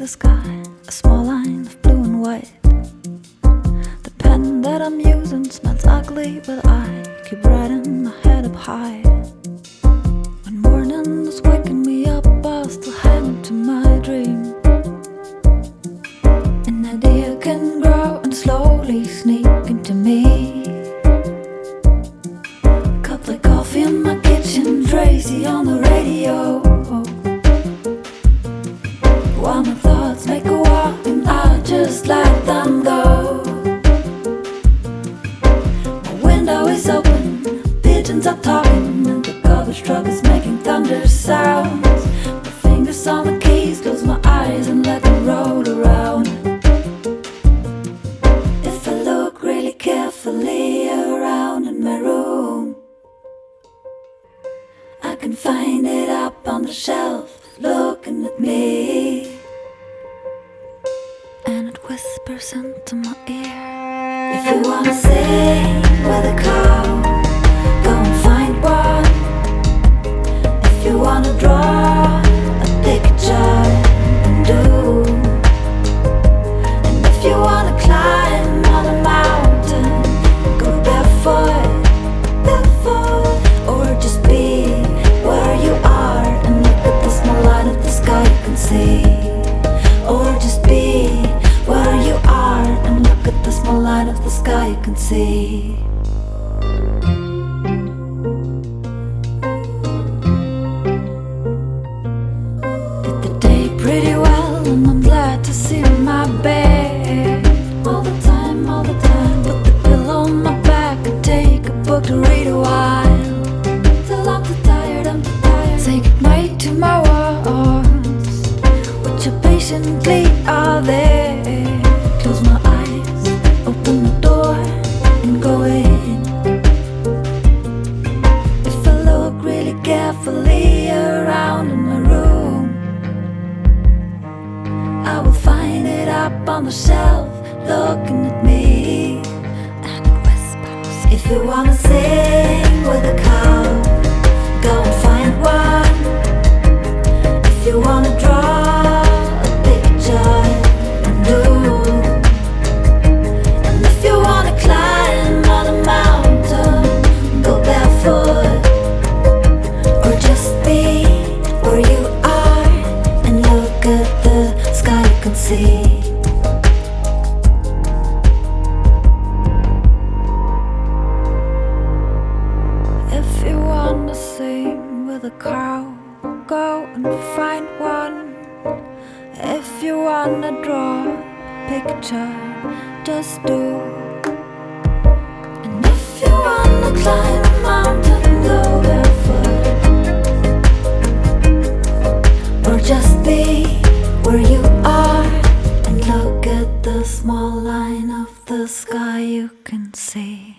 the sky, a small line of blue and white. The pen that I'm using smells ugly, but I keep writing my head up high. When morning is waking me up, I'll still hang to my dream. An idea can grow and slowly sneak into me. Cup of coffee in my kitchen, Tracy on the radio. While my thoughts make a walk and I just let them go. My window is open, pigeons are talking, and the garbage truck is making thunder sounds. My fingers on the keys, close my eyes and let them roll around. If I look really carefully around in my room, I can find it up on the shelf, looking at me. And it whispers into my ear, if you wanna sing with a cow, go and find one. If you wanna draw a picture, then do. And if you wanna climb on a mountain, go barefoot, barefoot. Or just be where you are and look at the small line of the sky you can see. Or just be where you are and look at the small line of the sky you can see. Did the day pretty well and I'm glad to see my bed. All the time, all the time. Put the pillow on my back and take a book to read a while. Till I'm too tired, I'm too tired. Say goodnight to my walls, which are patiently are there. Close my eyes, open the door and go in. If I look really carefully around in my room, I will find it up on the shelf, looking at me. And it whispers, if you wanna sing with a cow, go and find one. If you wanna draw a picture, then do. And if you wanna climb on a mountain, go barefoot. Or just be where you are and look at the sky you can see. If you wanna sing with a cow, go and find one. If you wanna draw a picture, just do. And if you wanna climb a mountain, go barefoot. Or just be where you are and look at the small line of the sky you can see.